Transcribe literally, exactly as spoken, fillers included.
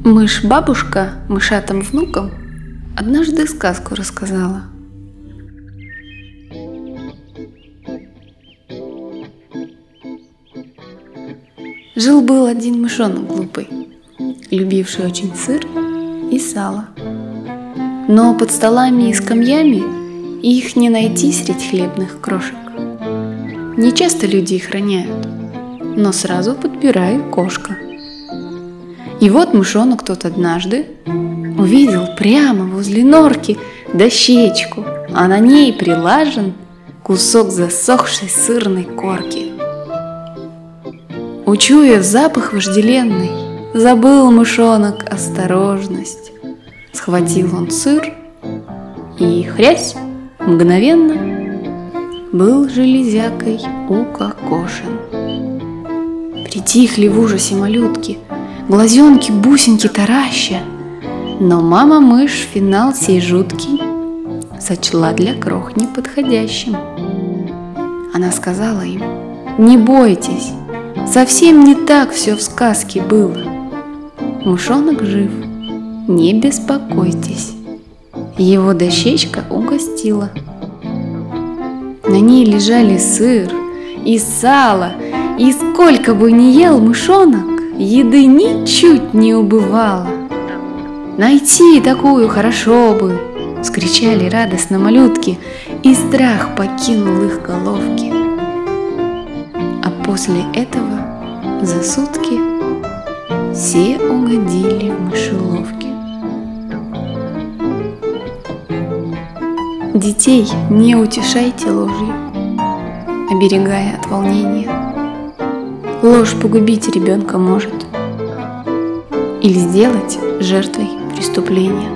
Мышь-бабушка мышатым внукам однажды сказку рассказала. Жил-был один мышонок глупый, любивший очень сыр и сало. Но под столами и скамьями их не найти средь хлебных крошек. Не часто люди их роняют, но сразу подбирает кошка. И вот мышонок тот однажды увидел прямо возле норки дощечку, а на ней прилажен кусок засохшей сырной корки. Учуяв запах вожделенный, забыл мышонок осторожность. Схватил он сыр и, хрясь, мгновенно был железякой укокошен. Притихли в ужасе малютки, глазенки бусинки тараща, но мама-мышь финал сей жуткий сочла для крох неподходящим. Она сказала им: «Не бойтесь, совсем не так все в сказке было. Мышонок жив, не беспокойтесь». Его дощечка угостила. На ней лежали сыр и сало, и сколько бы ни ел мышонок, еды ничуть не убывало. «Найти такую хорошо бы!» — скричали радостно малютки, и страх покинул их головки. А после этого за сутки все угодили в мышеловки. Детей не утешайте ложью, оберегая от волнения. Ложь погубить ребенка может или сделать жертвой преступления.